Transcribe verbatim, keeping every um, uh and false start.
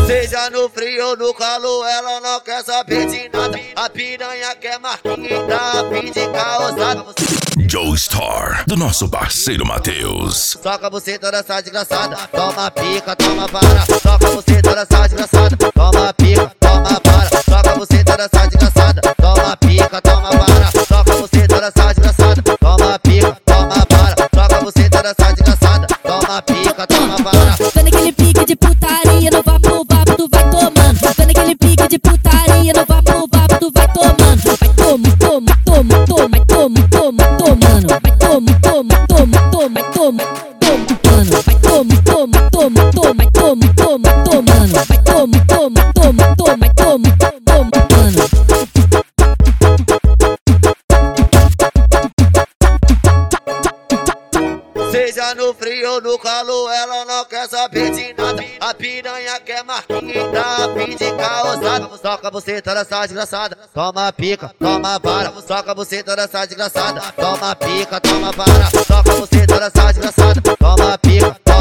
Seja no frio ou no calor, ela não quer saber de nada. A piranha quer marquinha, a fim de causada. Joestar, do nosso parceiro Matheus. Soca você toda essa desgraçada, toma pica, toma vara. Soca você toda essa desgraçada, toma pica, toma vara. Soca você toda essa desgraçada, toma pica, toma vara. Soca você toda essa desgraçada, toma pica, toma vara. Soca você toda essa desgraçada, toma pica, toma vara. Tô naquele pique de putaria, no vapo, vapo, tu vai tomando. Tô naquele pique de putaria, no vapo, vapo, tu vai tomando. Vai toma, toma, toma, toma, vai toma, toma, tomando. Vai toma, toma, toma, toma, vai toma, tomando. Vai toma, toma, toma, toma, vai toma, toma, tomando. Vai toma, toma, toma, toma, vai toma, tomando. Seja no frio ou no calor, ela não quer saber de nada. A piranha quer marquinha, a fim de causada. Soca você toda essa desgraçada, toma pica, toma vara. Soca você toda essa desgraçada, toma pica, toma vara. Soca você toda essa desgraçada, toma pica, toma